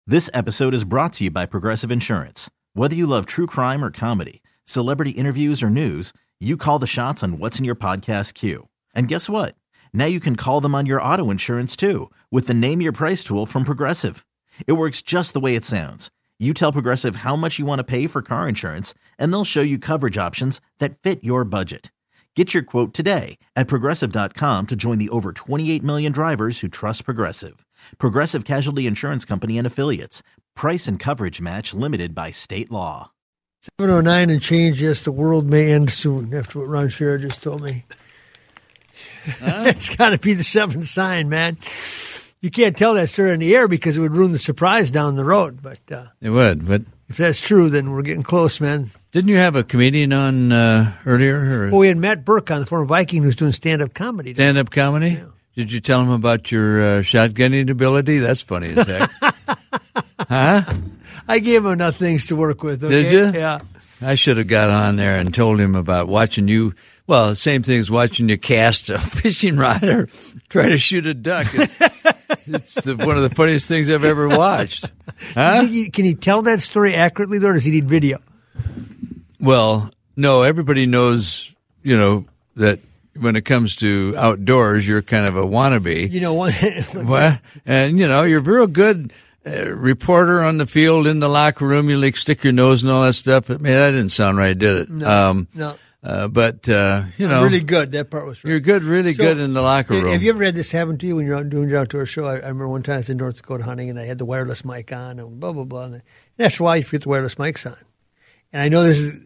This episode is brought to you by Progressive Insurance. Whether you love true crime or comedy, celebrity interviews or news, you call the shots on what's in your podcast queue. And guess what? Now you can call them on your auto insurance too with the Name Your Price tool from Progressive. It works just the way it sounds. You tell Progressive how much you want to pay for car insurance, and they'll show you coverage options that fit your budget. Get your quote today at Progressive.com to join the over 28 million drivers who trust Progressive. Progressive Casualty Insurance Company and Affiliates. Price and coverage match limited by state law. 7:09 and change. Yes, the world may end soon after what Ron Scherer just told me. It's got to be the seventh sign, man. You can't tell that story in the air because it would ruin the surprise down the road. But it would. But if that's true, then we're getting close, man. Didn't you have a comedian on earlier? Well, we had Matt Burke on, the former Viking, who's doing stand-up comedy. Stand-up comedy? Yeah. Did you tell him about your shotgunning ability? That's funny as heck. Huh? I gave him enough things to work with. Okay? Did you? Yeah. I should have got on there and told him about watching you. Well, same thing as watching you cast a fishing rod or try to shoot a duck. It's one of the funniest things I've ever watched. Huh? Can he tell that story accurately, though, or does he need video? Well, no, everybody knows, that when it comes to outdoors, you're kind of a wannabe. And, you're a real good reporter on the field, in the locker room. You stick your nose and all that stuff. But, man, that didn't sound right, did it? No. But really good. That part was right. You're good, really good in the locker room. Have you ever had this happen to you when you're out doing your outdoor show? I remember one time I was in North Dakota hunting, and I had the wireless mic on, and blah, blah, blah. And after a while, you forget the wireless mics on. And I know this is,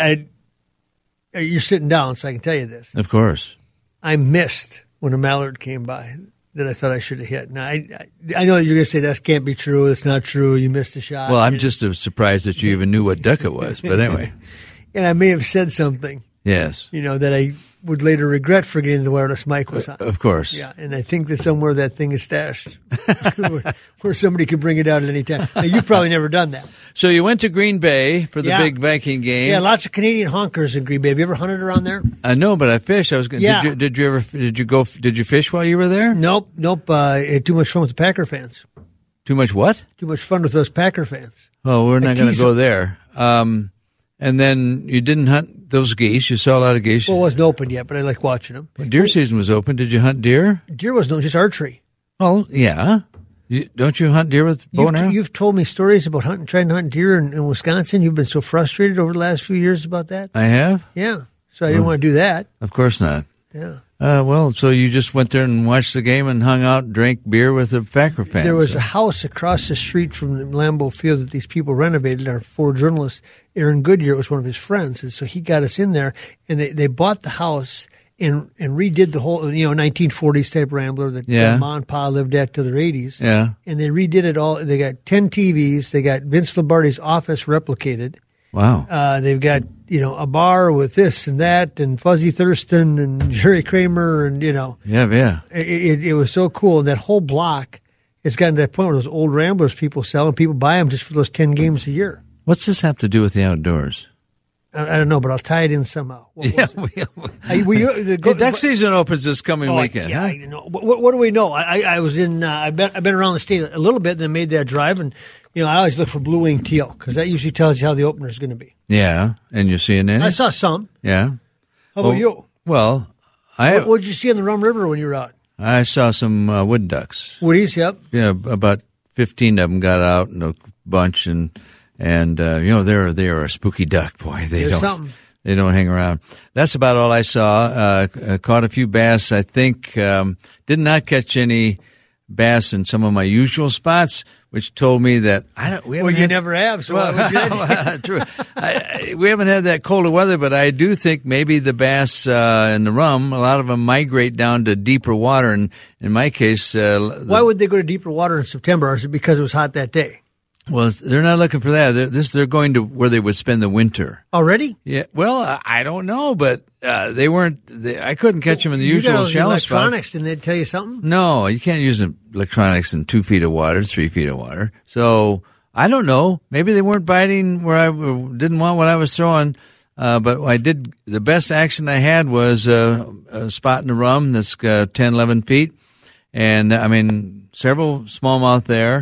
you're sitting down, so I can tell you this. Of course. I missed when a mallard came by that I thought I should have hit. Now, I know you're going to say that can't be true. It's not true. You missed a shot. Well, I'm just surprised that you even knew what duck it was. But anyway. And I may have said something. Yes. That I would later regret forgetting the wireless mic was on. Of course. Yeah, and I think that somewhere that thing is stashed where somebody could bring it out at any time. Now, you've probably never done that. So you went to Green Bay for the big Viking game. Yeah, lots of Canadian honkers in Green Bay. Have you ever hunted around there? No, but I fished. Yeah. Did you fish while you were there? Nope. I had too much fun with the Packer fans. Too much what? Too much fun with those Packer fans. Oh, we're not going to go there. And then you didn't hunt those geese. You saw a lot of geese. Well, it wasn't open yet, but I like watching them. Well, deer season was open. Did you hunt deer? Deer was just archery. Oh, yeah. Don't you hunt deer with bow and arrow? You've told me stories about trying to hunt deer in Wisconsin. You've been so frustrated over the last few years about that. I have? Yeah. So I didn't want to do that. Of course not. Yeah. So you just went there and watched the game and hung out, drank beer with the Packer fans. There was a house across the street from the Lambeau Field that these people renovated. Our former journalist, Aaron Goodyear, was one of his friends. And so he got us in there, and they bought the house and redid the whole, 1940s type Rambler that Ma and Pa lived at till their 80s. Yeah. And they redid it all. They got 10 TVs. They got Vince Lombardi's office replicated. Wow. They've got, a bar with this and that and Fuzzy Thurston and Jerry Kramer and, Yeah. It was so cool. And that whole block has gotten to that point where those old Ramblers people sell and people buy them just for those 10 games a year. What's this have to do with the outdoors? I don't know, but I'll tie it in somehow. Duck season opens this coming weekend. Yeah, huh? What do we know? I was in. I've been around the state a little bit, and then made that drive, and I always look for blue-winged teal because that usually tells you how the opener is going to be. Yeah, and you're seeing any? I saw some. Yeah. How about you? Well, what did you see on the Rum River when you were out? I saw some wood ducks. Woodies, yep. Yeah, about 15 of them got out in a bunch, and they're a spooky duck, boy. They don't hang around. That's about all I saw. Caught a few bass. I think did not catch any bass in some of my usual spots, which told me that you never have. So true. We haven't had that colder weather, but I do think maybe the bass and the rum, a lot of them migrate down to deeper water. And in my case, why would they go to deeper water in September? Or is it because it was hot that day? Well, they're not looking for that. They're going to where they would spend the winter. Already? Yeah. Well, I don't know, but they weren't. I couldn't catch them in the usual shallow spot. Electronics, didn't they tell you something? No, you can't use electronics in 2 feet of water, 3 feet of water. So I don't know. Maybe they weren't biting where I didn't want what I was throwing. But I did. The best action I had was a spot in the rum that's 10, 11 feet, and several smallmouth there.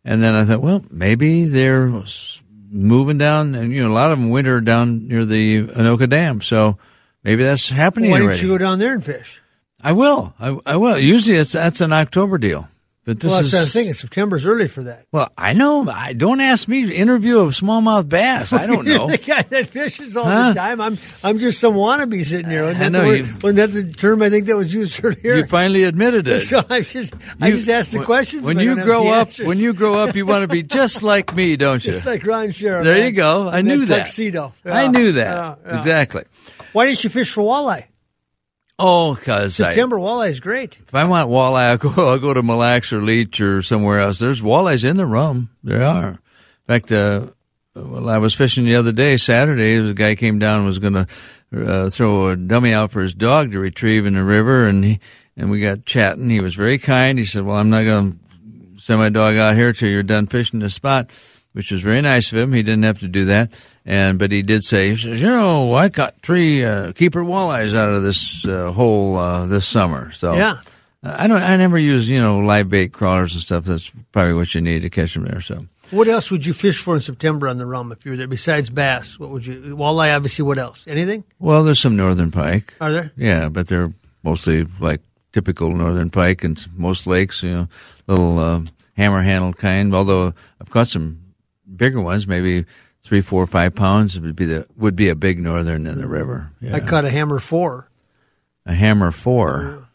And then I thought, well, maybe they're moving down, and a lot of them winter down near the Anoka Dam. So maybe that's happening already. Why don't you go down there and fish? I will. I will. Usually that's an October deal. But this that's the thing. September's early for that. Well, I know. Don't ask me to interview a smallmouth bass. I don't know. The guy that fishes all the time. I'm just some wannabe sitting here. Wasn't that the term I think that was used earlier? You finally admitted it. So I just asked the questions. When you grow up, you want to be just like me, don't you? Just like Ron Sheriff. There you go. I knew that. Tuxedo. Yeah. I knew that. Exactly. Why didn't you fish for walleye? Oh, because September walleye is great. If I want walleye, I'll go to Mille Lacs or Leech or somewhere else. There's walleyes in the Rum. There are. In fact, I was fishing the other day, Saturday. A guy came down and was going to throw a dummy out for his dog to retrieve in the river, and we got chatting. He was very kind. He said, "Well, I'm not going to send my dog out here till you're done fishing the spot," which was very nice of him. He didn't have to do that. But he did say, he says, I caught 3 keeper walleyes out of this hole this summer. So yeah. I never use, live bait crawlers and stuff. That's probably what you need to catch them there. So what else would you fish for in September on the Rum if you were there besides bass? What would you, walleye, obviously, what else? Anything? Well, there's some northern pike. Are there? Yeah, but they're mostly like typical northern pike and most lakes, little hammer handled kind. Although I've caught some bigger ones, maybe 3, 4, 5 pounds would be a big northern in the river. Yeah. I caught a hammer 4. A hammer 4.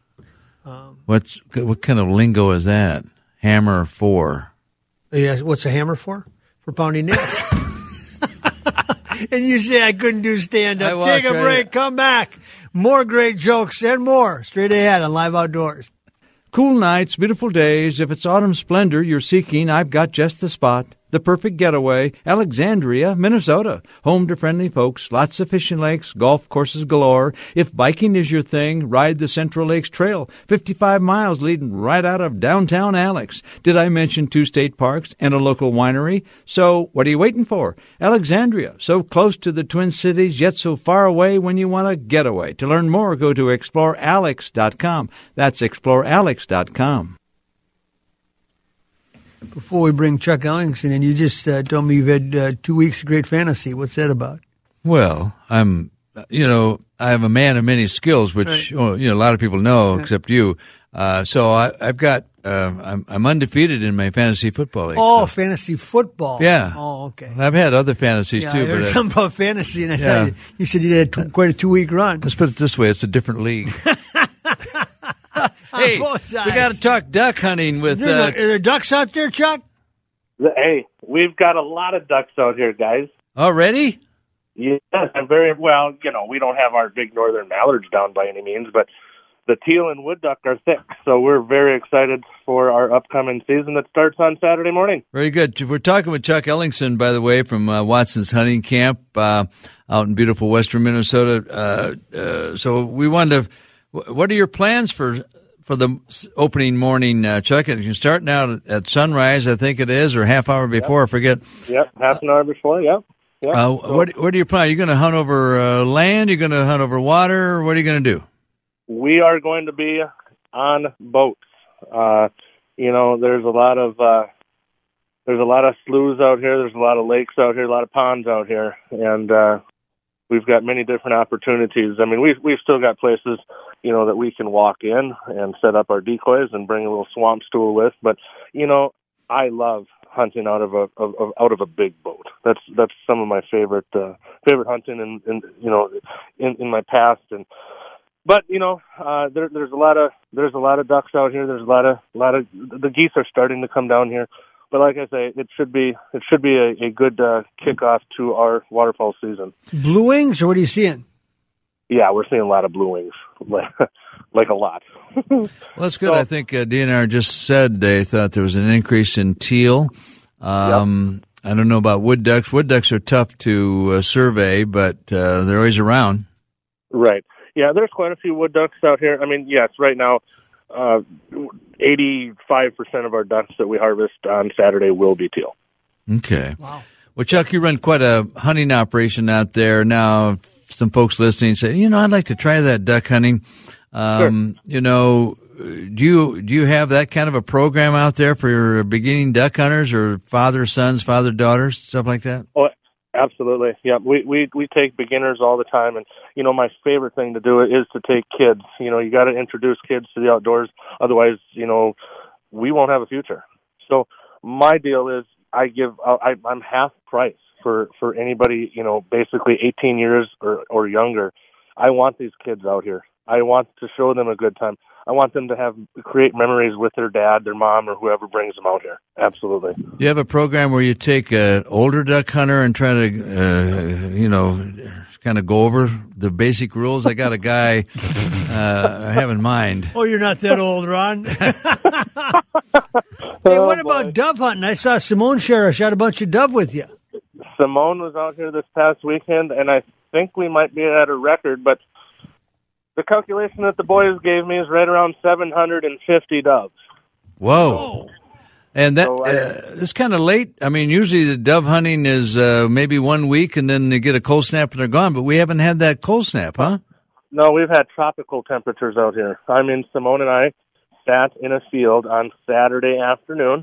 What kind of lingo is that? Hammer 4. Yeah, what's a hammer for? For pounding nails. And you say I couldn't do stand up. Take a break. Come back. More great jokes and more straight ahead on Live Outdoors. Cool nights, beautiful days. If it's autumn splendor you're seeking, I've got just the spot. The perfect getaway, Alexandria, Minnesota. Home to friendly folks, lots of fishing lakes, golf courses galore. If biking is your thing, ride the Central Lakes Trail, 55 miles leading right out of downtown Alex. Did I mention 2 state parks and a local winery? So what are you waiting for? Alexandria, so close to the Twin Cities, yet so far away when you want a getaway. To learn more, go to explorealex.com. That's explorealex.com. Before we bring Chuck Ellingson in, you just told me you've had 2 weeks of great fantasy. What's that about? Well, I'm a man of many skills, which a lot of people know, except you. So I've got I'm undefeated in my fantasy football league. Oh, so. Fantasy football. Yeah. Oh, okay. I've had other fantasies too. I heard something about fantasy, and I thought you said you had quite a 2-week run. Let's put it this way: it's a different league. Hey, we got to talk duck hunting with. Are there ducks out there, Chuck? Hey, we've got a lot of ducks out here, guys. Already? Yes, I'm very well. We don't have our big northern mallards down by any means, but the teal and wood duck are thick. So we're very excited for our upcoming season that starts on Saturday morning. Very good. We're talking with Chuck Ellingson, by the way, from Watson's Hunting Camp out in beautiful western Minnesota. So we wanted to. What are your plans for the opening morning, Chuck? You start now at sunrise, I think it is, or half hour before, I forget. Yep, half an hour before, yep. What are your plans? Are you going to hunt over land? Are you going to hunt over water? What are you going to do? We are going to be on boats. There's a lot of sloughs out here. There's a lot of lakes out here, a lot of ponds out here, and we've got many different opportunities. I mean, we've still got places, that we can walk in and set up our decoys and bring a little swamp stool with. But, I love hunting out of a big boat. That's some of my favorite hunting in my past. But there's a lot of ducks out here. There's a lot of the geese are starting to come down here. But like I say, it should be a good kickoff to our waterfowl season. Blue wings, or what are you seeing? Yeah, we're seeing a lot of blue wings, like a lot. Well, that's good. So, I think DNR just said they thought there was an increase in teal. I don't know about wood ducks. Wood ducks are tough to survey, but they're always around. Right. Yeah, there's quite a few wood ducks out here. I mean, yes, right now, 85% of our ducks that we harvest on Saturday will be teal. Okay. Wow. Well, Chuck, you run quite a hunting operation out there. Now, if some folks listening say, I'd like to try that duck hunting. Sure. you have that kind of a program out there for your beginning duck hunters, or father sons, father daughters, stuff like that? Oh, absolutely. Yeah, we take beginners all the time, and my favorite thing to do is to take kids. You got to introduce kids to the outdoors, otherwise, we won't have a future. So my deal is I'm half price for anybody, basically 18 years or younger. I want these kids out here. I want to show them a good time. I want them to create memories with their dad, their mom, or whoever brings them out here. Absolutely. You have a program where you take an older duck hunter and try to, kind of go over the basic rules? I got a guy I have in mind. Oh, you're not that old, Ron. Hey, what about dove hunting? I saw Simone Shara shot a bunch of dove with you. Simone was out here this past weekend, and I think we might be at a record, but the calculation that the boys gave me is right around 750 doves. Whoa. And that it's kind of late. I mean, usually the dove hunting is maybe 1 week, and then they get a cold snap and they're gone. But we haven't had that cold snap, huh? No, we've had tropical temperatures out here. Simone and I sat in a field on Saturday afternoon.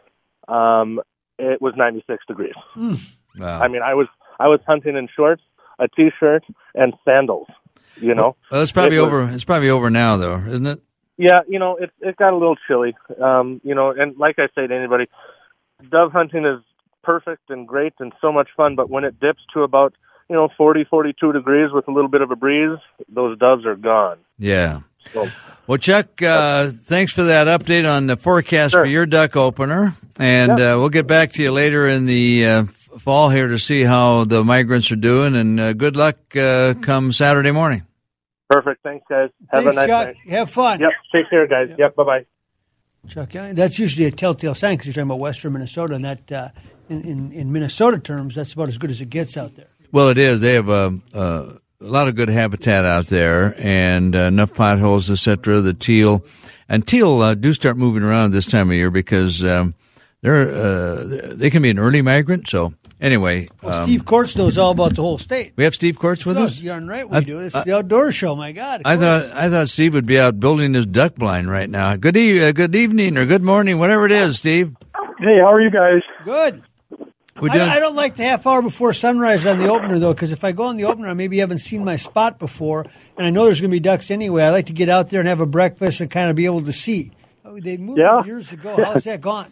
It was 96 degrees. Wow. I was hunting in shorts, a t-shirt, and sandals. Well, it's probably over. It's probably over now, though, isn't it? Yeah, it got a little chilly. And like I say to anybody, dove hunting is perfect and great and so much fun. But when it dips to about 40, 42 degrees with a little bit of a breeze, those doves are gone. Yeah. Well, Chuck, thanks for that update on the forecast for your duck opener, and we'll get back to you later in the fall here to see how the migrants are doing, and good luck come Saturday morning. Perfect. Thanks, guys. Have a nice night. Have fun. Yep. Take care, guys. Yep. Bye-bye. Chuck, that's usually a telltale sign because you're talking about western Minnesota, and that in Minnesota terms, that's about as good as it gets out there. Well, it is. They have a lot of good habitat out there and enough potholes, etc. The teal do start moving around this time of year because they can be an early migrant. So anyway, Steve Courts knows all about the whole state. We have Steve Courts with us. You're right. We do. It's the outdoor show. My God! I thought Steve would be out building his duck blind right now. Good evening or good morning, whatever it is, Steve. Hey, how are you guys? Good. I don't like the half hour before sunrise on the opener, though, because if I go on the opener, I maybe haven't seen my spot before, and I know there's going to be ducks anyway. I like to get out there and have a breakfast and kind of be able to see. They moved years ago. How's that gone?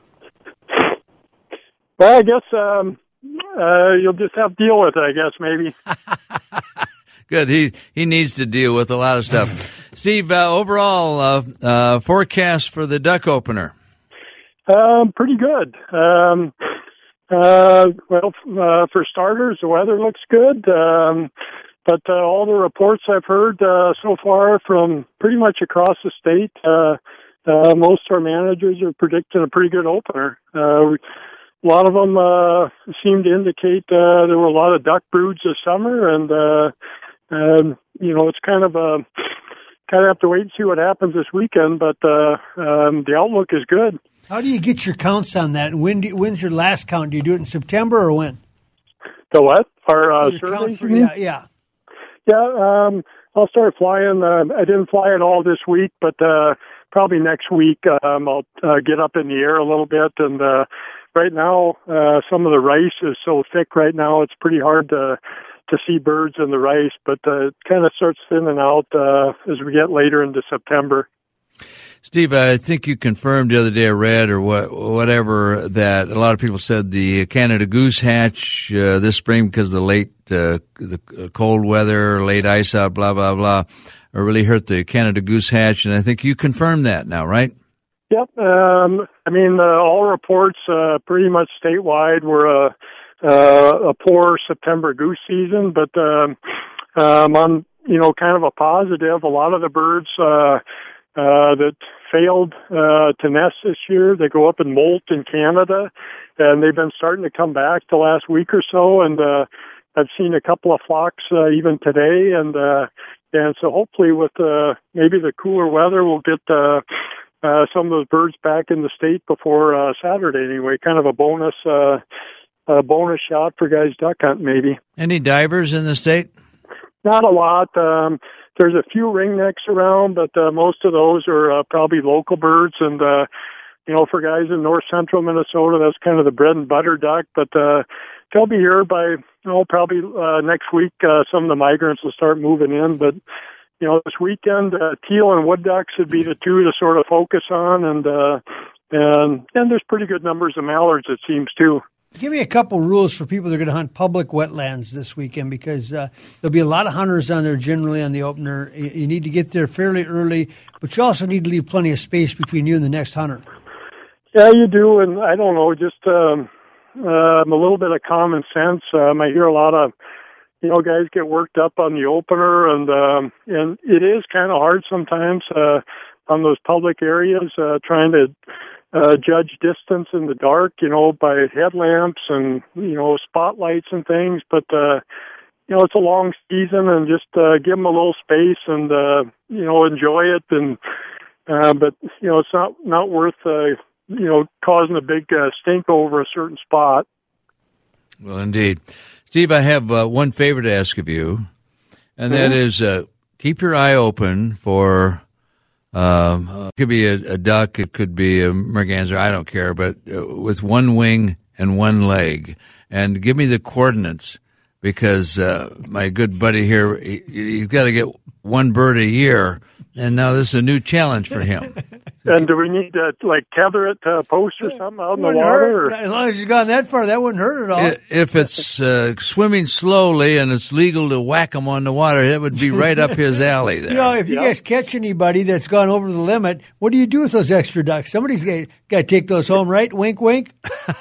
Well, I guess you'll just have to deal with it, I guess, maybe. Good. He needs to deal with a lot of stuff. Steve, overall forecast for the duck opener? Pretty good. For starters, the weather looks good. But all the reports I've heard so far from pretty much across the state, most of our managers are predicting a pretty good opener. A lot of them seem to indicate there were a lot of duck broods this summer, and it's kind of have to wait and see what happens this weekend. But the outlook is good. How do you get your counts on that? When's your last count? Do you do it in September or when? The what? Our surveys? Yeah. I'll start flying. I didn't fly at all this week, but probably next week I'll get up in the air a little bit. And right now, some of the rice is so thick right now, it's pretty hard to see birds in the rice, but it kind of starts thinning out as we get later into September. Steve, I think you confirmed the other day I read or whatever that a lot of people said the Canada goose hatch this spring because of the late the cold weather, late ice out, blah, blah, blah, really hurt the Canada goose hatch. And I think you confirmed that now, right? Yep. All reports pretty much statewide were a poor September goose season, but on kind of a positive, a lot of the birds that failed to nest this year, they go up and molt in Canada, and they've been starting to come back the last week or so, and I've seen a couple of flocks even today, and so hopefully with maybe the cooler weather, we'll get some of those birds back in the state before Saturday anyway, kind of a bonus shot for guys duck hunt maybe. Any divers in the state? Not a lot. there's a few ringnecks around, but most of those are probably local birds. And for guys in north central Minnesota, that's kind of the bread and butter duck. But they'll be here by probably next week. Some of the migrants will start moving in, but this weekend, teal and wood ducks would be the two to sort of focus on, and there's pretty good numbers of mallards, it seems, too. Give me a couple rules for people that are going to hunt public wetlands this weekend, because there'll be a lot of hunters on there generally on the opener. You need to get there fairly early, but you also need to leave plenty of space between you and the next hunter. Yeah, you do, and I don't know, just a little bit of common sense. I hear a lot of guys get worked up on the opener, and it is kind of hard sometimes on those public areas, trying to judge distance in the dark, by headlamps and, spotlights and things. But, it's a long season, and just give them a little space and, enjoy it. And but, it's not worth, causing a big stink over a certain spot. Well, indeed. Steve, I have one favor to ask of you, and that is keep your eye open for it could be a duck, it could be a merganser, I don't care, but with one wing and one leg. And give me the coordinates, because my good buddy here, he's got to get one bird a year, and now this is a new challenge for him. And do we need to, tether it to a post or something out in the water? Or? As long as you've gone that far, that wouldn't hurt at all. If it's swimming slowly and it's legal to whack him on the water, that would be right up his alley there. If you guys catch anybody that's gone over the limit, what do you do with those extra ducks? Somebody's got to take those home, right? Wink, wink.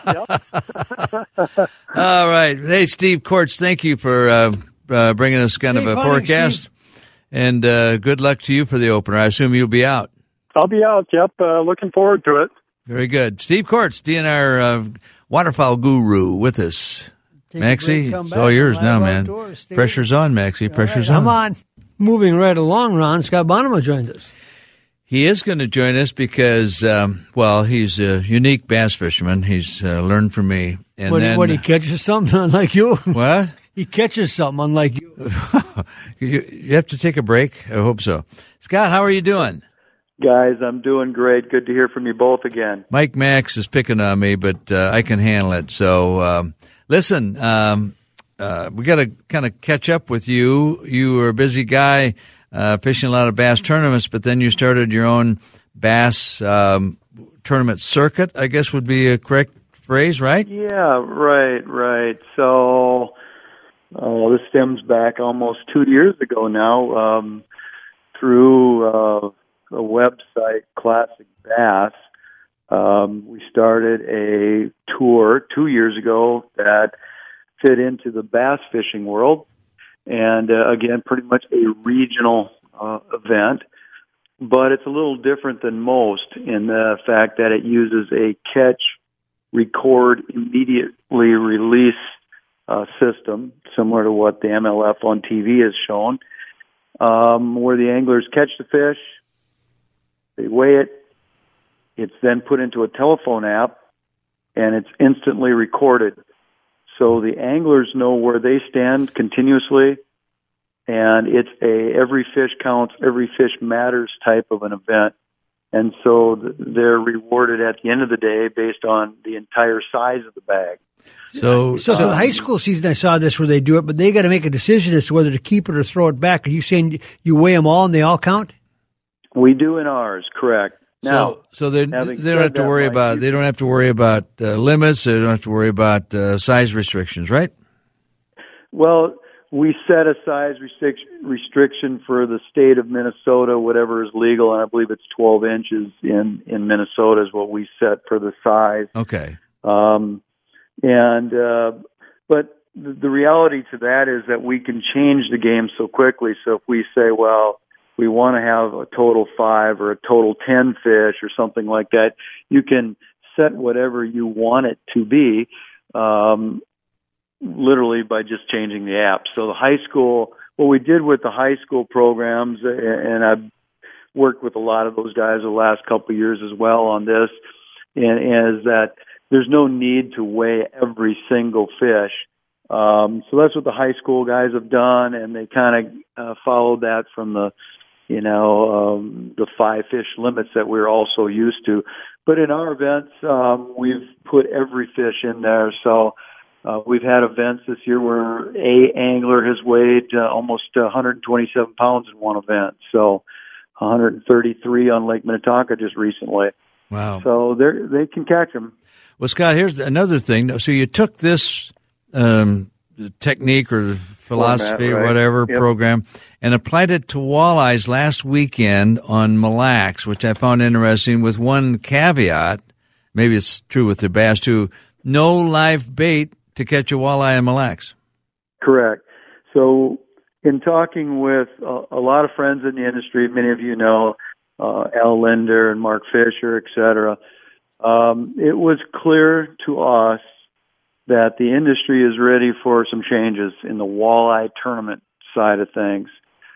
All right. Hey, Steve Kortz, thank you for bringing us kind of a forecast. Steve. And good luck to you for the opener. I assume you'll be out. I'll be out, yep. Looking forward to it. Very good. Steve Kortz, DNR waterfowl guru with us. Maxie, it's all yours now, man. Pressure's on, Maxie. Pressure's on. Come on. Moving right along, Ron, Scott Bonema joins us. He is going to join us because, he's a unique bass fisherman. He's learned from me. And he catches something unlike you? What? He catches something unlike you. You have to take a break? I hope so. Scott, how are you doing? Guys, I'm doing great. Good to hear from you both again. Mike Max is picking on me, but I can handle it. So, listen, we got to kind of catch up with you. You were a busy guy fishing a lot of bass tournaments, but then you started your own bass tournament circuit, I guess would be a correct phrase, right? Yeah, right. So this stems back almost 2 years ago now through a website, Classic Bass. We started a tour 2 years ago that fit into the bass fishing world, and again, pretty much a regional event, but it's a little different than most in the fact that it uses a catch, record, immediately release system, similar to what the MLF on TV has shown, where the anglers catch the fish, they weigh it, it's then put into a telephone app, and it's instantly recorded. So the anglers know where they stand continuously, and it's every fish counts, every fish matters type of an event. And so they're rewarded at the end of the day based on the entire size of the bag. So for the high school season, I saw this where they do it, but they got to make a decision as to whether to keep it or throw it back. Are you saying you weigh them all and they all count? We do in ours, correct. Now, so they don't have to worry about they don't have to worry about limits. They don't have to worry about size restrictions, right? Well, we set a size restriction for the state of Minnesota, whatever is legal, and I believe it's 12 inches in Minnesota is what we set for the size. Okay. But the reality to that is that we can change the game so quickly. So if we say, well, we want to have a total 5 or a total 10 fish or something like that, you can set whatever you want it to be, literally by just changing the app. So the high school, what we did with the high school programs, and I've worked with a lot of those guys the last couple of years as well on this, and is that there's no need to weigh every single fish. So that's what the high school guys have done, and they kind of followed that from the 5 fish limits that we're also used to. But in our events, we've put every fish in there. So we've had events this year where a angler has weighed almost 127 pounds in one event. So 133 on Lake Minnetonka just recently. Wow. So they can catch them. Well, Scott, here's another thing. So you took this technique or philosophy or whatever program and applied it to walleyes last weekend on Mille Lacs, which I found interesting, with one caveat. Maybe it's true with the bass too. No live bait to catch a walleye on Mille Lacs. Correct. So in talking with a lot of friends in the industry, many of you know Al Linder and Mark Fisher, et cetera, it was clear to us that the industry is ready for some changes in the walleye tournament side of things.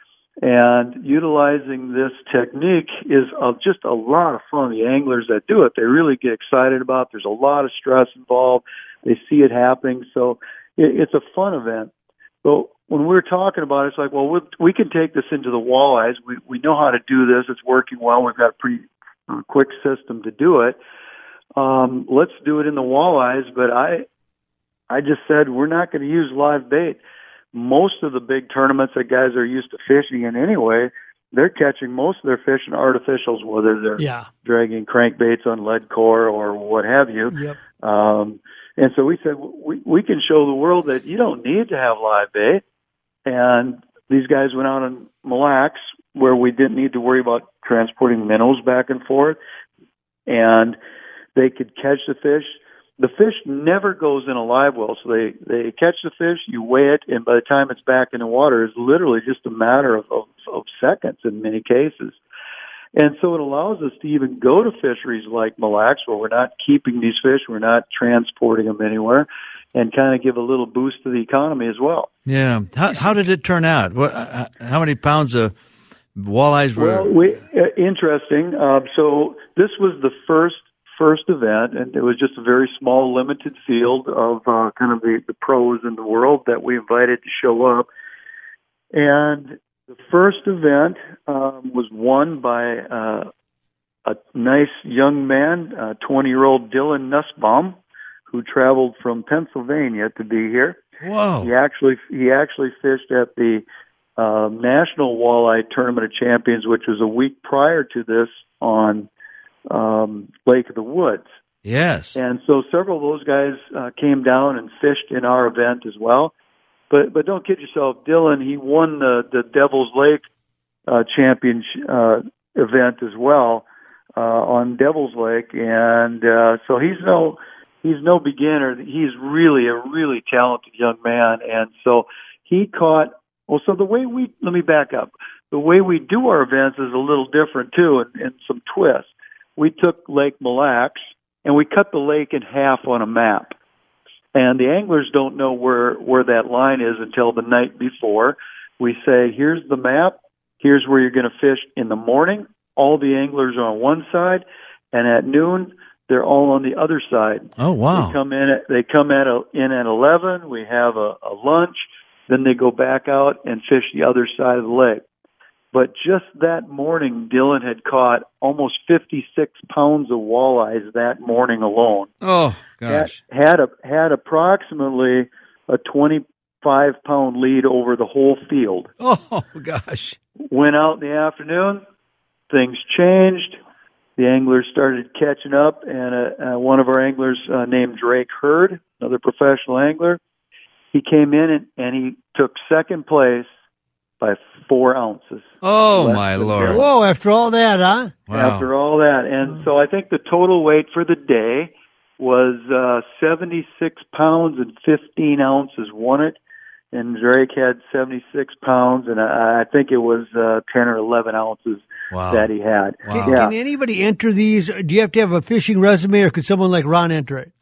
And utilizing this technique is just a lot of fun. The anglers that do it, they really get excited about it. There's a lot of stress involved. They see it happening. So it's a fun event. But when we're talking about it, it's like, well, we can take this into the walleyes. We know how to do this. It's working well. We've got a pretty quick system to do it. Let's do it in the walleyes. But I just said we're not going to use live bait. Most of the big tournaments that guys are used to fishing in anyway, they're catching most of their fish in artificials, whether they're dragging crankbaits on lead core or what have you. Yep. And so we said we can show the world that you don't need to have live bait. And these guys went out on Mille Lacs where we didn't need to worry about transporting minnows back and forth, and they could catch the fish. The fish never goes in a live well, so they catch the fish, you weigh it, and by the time it's back in the water, it's literally just a matter of seconds in many cases. And so it allows us to even go to fisheries like Mille Lacs, where we're not keeping these fish, we're not transporting them anywhere, and kind of give a little boost to the economy as well. Yeah. How did it turn out? How many pounds of walleyes were? Well, interesting. So this was the first event, and it was just a very small, limited field of kind of the pros in the world that we invited to show up. And the first event was won by a nice young man, 20-year-old Dylan Nussbaum, who traveled from Pennsylvania to be here. Whoa! He actually fished at the National Walleye Tournament of Champions, which was a week prior to this on Lake of the Woods. Yes. And so several of those guys came down and fished in our event as well. But don't kid yourself, Dylan, he won the Devil's Lake championship event as well on Devil's Lake, and so he's no beginner. He's really a really talented young man, and so he caught. Well, so let me back up. The way we do our events is a little different too, and some twists. We took Lake Mille Lacs and we cut the lake in half on a map. And the anglers don't know where that line is until the night before. We say, here's the map. Here's where you're going to fish in the morning. All the anglers are on one side, and at noon they're all on the other side. Oh, wow! They come in at 11. We have a lunch. Then they go back out and fish the other side of the lake. But just that morning, Dylan had caught almost 56 pounds of walleyes that morning alone. Oh, gosh. Had approximately a 25-pound lead over the whole field. Oh, gosh. Went out in the afternoon. Things changed. The anglers started catching up, and one of our anglers named Drake Hurd, another professional angler, he came in and he took second place by 4 ounces. Oh, my Lord. Whoa, after all that, huh? Wow. After all that. And so I think the total weight for the day was 76 pounds and 15 ounces won it. And Drake had 76 pounds, and I think it was 10 or 11 ounces that he had. Wow. Can anybody enter these? Do you have to have a fishing resume, or could someone like Ron enter it?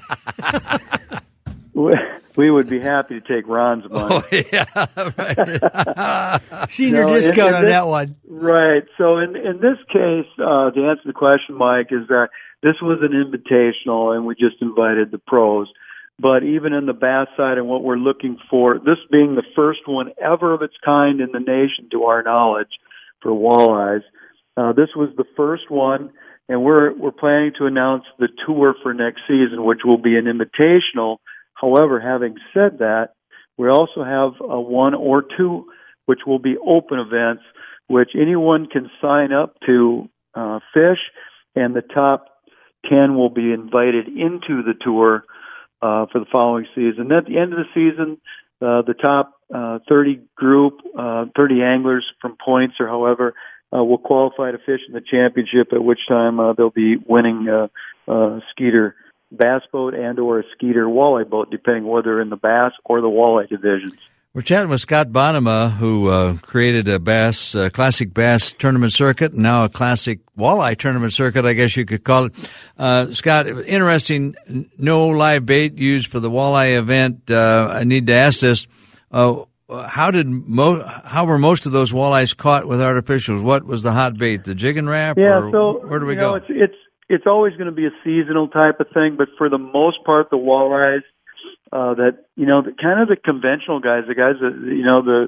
We would be happy to take Ron's money. Oh, yeah, right. Senior discount on that one. Right. So in this case, to answer the question, Mike, is that this was an invitational, and we just invited the pros. But even in the bass side and what we're looking for, this being the first one ever of its kind in the nation to our knowledge for walleyes, this was the first one, and we're planning to announce the tour for next season, which will be an invitational. However, having said that, we also have one or two which will be open events, which anyone can sign up to fish, and the top 10 will be invited into the tour for the following season. At the end of the season, the top 30 group, 30 anglers from points or however, will qualify to fish in the championship, at which time they'll be winning a Skeeter bass boat and or a Skeeter walleye boat, depending whether in the bass or the walleye divisions. We're chatting with Scott Bonnema, who created a classic bass tournament circuit, and now a classic walleye tournament circuit, I guess you could call it. Scott, interesting, no live bait used for the walleye event. I need to ask this. How were most of those walleyes caught with artificials? What was the hot bait, the jig and wrap? Yeah, or so where do we go? It's always going to be a seasonal type of thing, but for the most part, the walleyes, kind of the conventional guys, the guys that,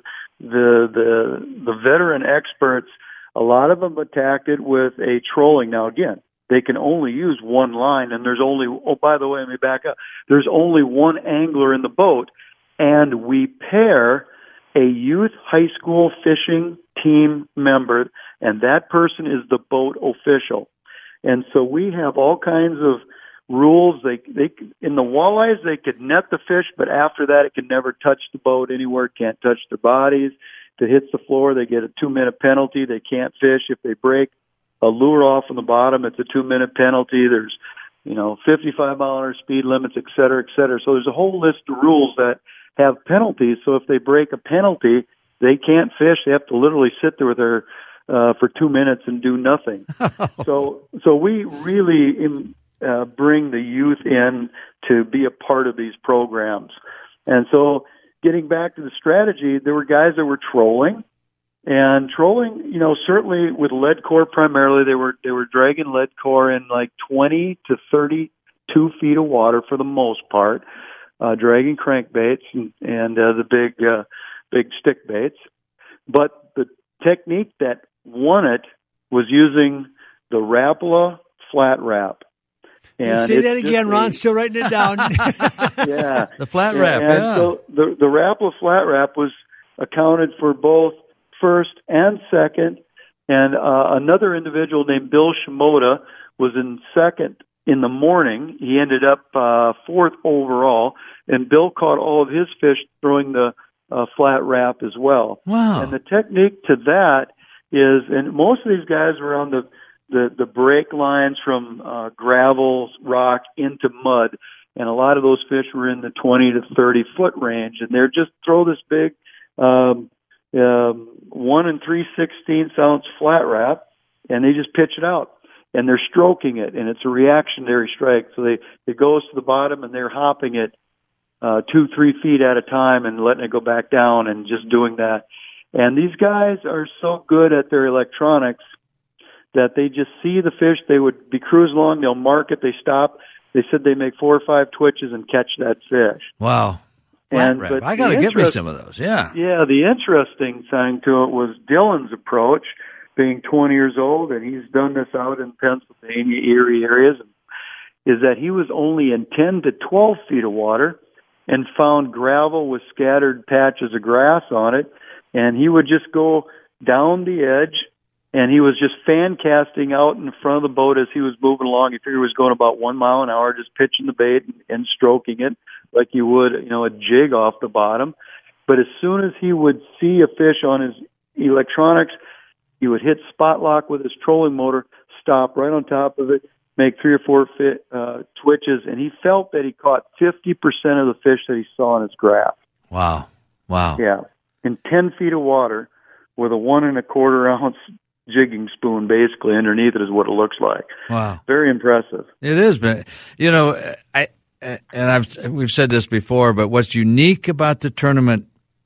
the veteran experts, a lot of them attacked it with a trolling. Now, again, they can only use one line, and there's only, by the way, let me back up. There's only one angler in the boat, and we pair a youth high school fishing team member, and that person is the boat official. And so we have all kinds of rules. They in the walleyes, they could net the fish, but after that, it can never touch the boat anywhere, can't touch their bodies. If it hits the floor, they get a 2-minute penalty. They can't fish. If they break a lure off on the bottom, it's a 2-minute penalty. There's, 55-mile-an-hour speed limits, et cetera, et cetera. So there's a whole list of rules that have penalties. So if they break a penalty, they can't fish. They have to literally sit there with their for 2 minutes and do nothing. So we really bring the youth in to be a part of these programs. And so getting back to the strategy, there were guys that were trolling. And trolling, certainly with lead core primarily, they were dragging lead core in like 20 to 32 feet of water for the most part, dragging crankbaits and the big stick baits. But the technique that won it was using the Rapala flat wrap. And say that again, Ron. Still writing it down. Yeah, the flat wrap. And so the Rapala flat wrap was accounted for both first and second, and another individual named Bill Shimoda was in second in the morning. He ended up fourth overall, and Bill caught all of his fish throwing the flat wrap as well. Wow! And the technique to that is, and most of these guys were on the break lines from gravel, rock into mud, and a lot of those fish were in the 20 to 30 foot range, and they're just throw this big 1 3/16 ounce flat wrap, and they just pitch it out, and they're stroking it, and it's a reactionary strike. So it goes to the bottom, and they're hopping it 2-3 feet at a time and letting it go back down and just doing that. And these guys are so good at their electronics that they just see the fish. They would be cruising along, they'll mark it, they stop. They said they make 4 or 5 twitches and catch that fish. Wow. But I got to get me some of those, yeah. Yeah, the interesting thing to it was Dylan's approach, being 20 years old, and he's done this out in Pennsylvania, Erie areas, is that he was only in 10 to 12 feet of water and found gravel with scattered patches of grass on it, and he would just go down the edge, and he was just fan casting out in front of the boat as he was moving along. He figured he was going about 1 mile an hour, just pitching the bait and stroking it like you would, a jig off the bottom. But as soon as he would see a fish on his electronics, he would hit spot lock with his trolling motor, stop right on top of it, make 3 or 4 twitches, and he felt that he caught 50% of the fish that he saw in his graph. Wow. Yeah. In 10 feet of water with a 1 1/4 ounce jigging spoon basically underneath it is what it looks like. Wow. Very impressive. It is, but we've said this before, but what's unique about the tournament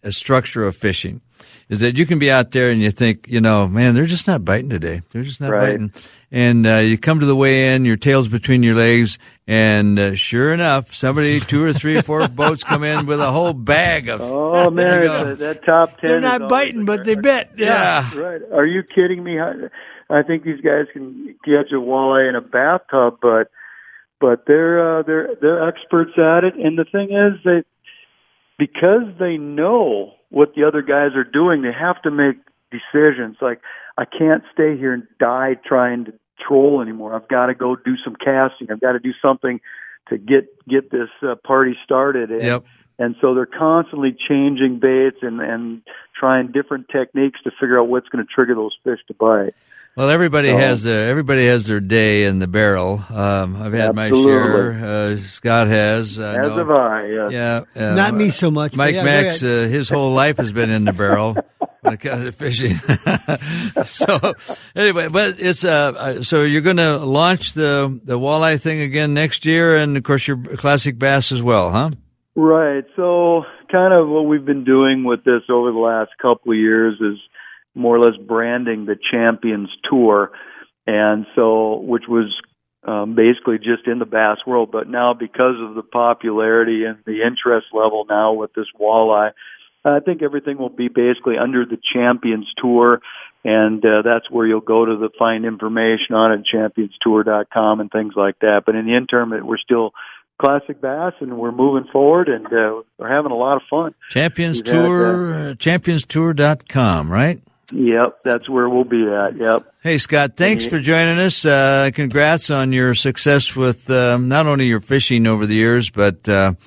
a structure of fishing. Is that you can be out there and you think, man, they're just not biting today. They're just not biting. And you come to the weigh-in, your tail's between your legs, and sure enough, somebody, 2 or 3 or 4 boats come in with a whole bag of. Oh man, that top 10. They're not biting, but they bit. Yeah, right. Are you kidding me? I think these guys can catch a walleye in a bathtub, but they're experts at it. And the thing is, because they know what the other guys are doing, they have to make decisions. Like, I can't stay here and die trying to troll anymore. I've got to go do some casting. I've got to do something to get this party started. And so they're constantly changing baits and trying different techniques to figure out what's going to trigger those fish to bite. Well, everybody has their day in the barrel. I've had my share. Scott has. As have I. Yeah. Not me so much. Mike Max, his whole life has been in the barrel when it comes to fishing. So anyway, but it's so you're going to launch the walleye thing again next year, and of course your classic bass as well, huh? Right. So kind of what we've been doing with this over the last couple of years is more or less branding the Champions Tour, and so which was basically just in the bass world. But now, because of the popularity and the interest level now with this walleye, I think everything will be basically under the Champions Tour, and that's where you'll go to find information on it, championstour.com and things like that. But in the interim, we're still Classic Bass, and we're moving forward, and we're having a lot of fun. Champions Tour, championstour.com, right? Yep, that's where we'll be at. Yep. Hey, Scott, thanks for joining us. Congrats on your success with not only your fishing over the years, but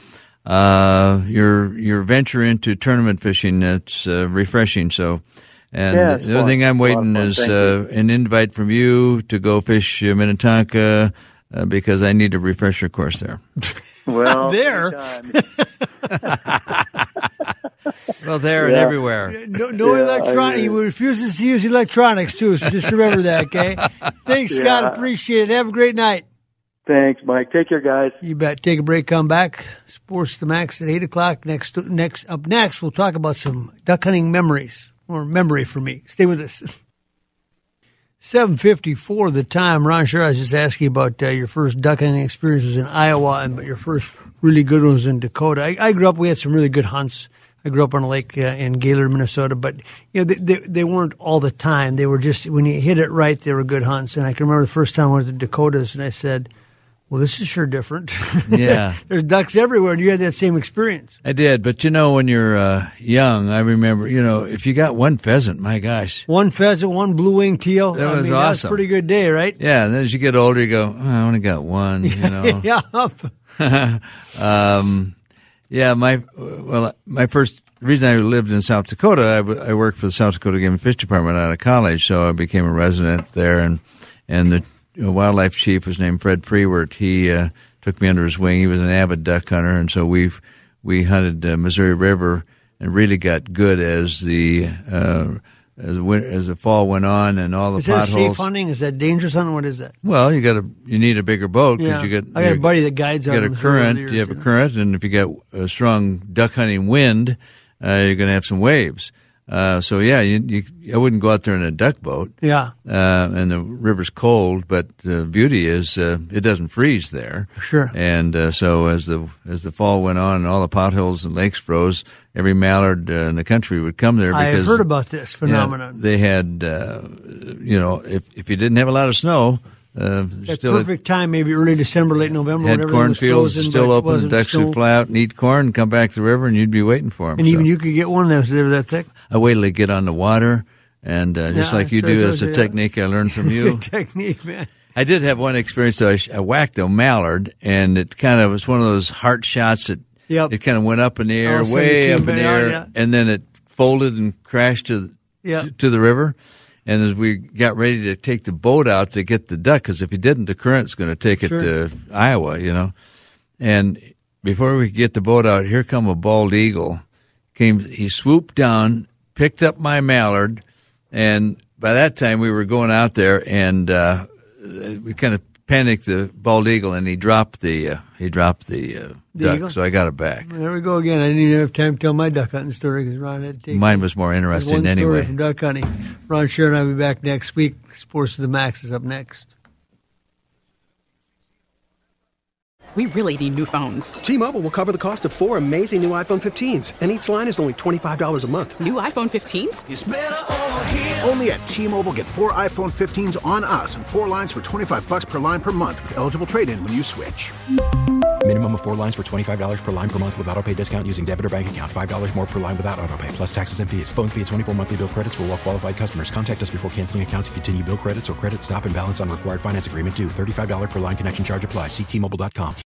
your venture into tournament fishing. It's refreshing. So, and the other thing I'm waiting is an invite from you to go fish Minnetonka because I need a refresher course there. Well, there. Well, there and everywhere. No electronic. He refuses to use electronics, too, so just remember that, okay? Thanks, Scott. Appreciate it. Have a great night. Thanks, Mike. Take care, guys. You bet. Take a break, come back. Sports to Max at 8 o'clock. Up next, we'll talk about some duck hunting memories, or memory for me. Stay with us. 7:54 the time. Ron, sure, I was just asking about your first duck hunting experiences in Iowa, but your first really good ones in Dakota. I grew up, we had some really good hunts. I grew up on a lake in Gaylord, Minnesota, but they weren't all the time. They were just, when you hit it right, they were good hunts. And I can remember the first time I went to Dakotas, and I said, well, this is sure different. Yeah. There's ducks everywhere, and you had that same experience. I did, but when you're young, I remember, if you got one pheasant, my gosh. One pheasant, one blue-winged teal. That was awesome. That was a pretty good day, right? Yeah, and then as you get older, you go, I only got one, Yeah. My first reason I lived in South Dakota, I worked for the South Dakota Game and Fish Department out of college, so I became a resident there, and the wildlife chief was named Fred Prewert. He took me under his wing. He was an avid duck hunter, and so we hunted Missouri River and really got good as the fall went on and all the potholes. Is that safe hunting? Is that dangerous hunting? What is that? Well, you need a bigger boat because I got a buddy that guides out. You got a current. You have a current, and if you got a strong duck hunting wind, you're going to have some waves. I wouldn't go out there in a duck boat. Yeah. And the river's cold, but the beauty is it doesn't freeze there. Sure. And so as the fall went on and all the potholes and lakes froze, every mallard in the country would come there. Because I have heard about this phenomenon. They had, if you didn't have a lot of snow. That perfect time, maybe early December, late November. Had cornfields still open, ducks would fly out and eat corn and come back to the river, and you'd be waiting for them. And even you could get one that was that thick? I wait till they get on the water, and just like you do, that's a technique I learned from you. Technique, man. I did have one experience, though. I whacked a mallard, and it kind of was one of those heart shots that it kind of went up in the air, way up in the air, and then it folded and crashed to the river. And as we got ready to take the boat out to get the duck, because if you didn't, the current's going to take it to Iowa, And before we could get the boat out, here come a bald eagle. He swooped down, picked up my mallard, and by that time we were going out there, and we kind of panicked the bald eagle, and he dropped the duck. Eagle? So I got it back. There we go again. I didn't even have time to tell my duck hunting story because Ron had to take Mine was more interesting one story anyway. from duck hunting. Ron Scher and I will be back next week. Sports to the Max is up next. We really need new phones. T-Mobile will cover the cost of 4 amazing new iPhone 15s, and each line is only $25 a month. New iPhone 15s? It's better over here. Only at T-Mobile, get 4 iPhone 15s on us and 4 lines for $25 per line per month with eligible trade-in when you switch. Minimum of 4 lines for $25 per line per month with autopay discount using debit or bank account. $5 more per line without autopay, plus taxes and fees. Phone fee at 24 monthly bill credits for well-qualified customers. Contact us before canceling account to continue bill credits or credit stop and balance on required finance agreement due. $35 per line connection charge applies. See T-Mobile.com.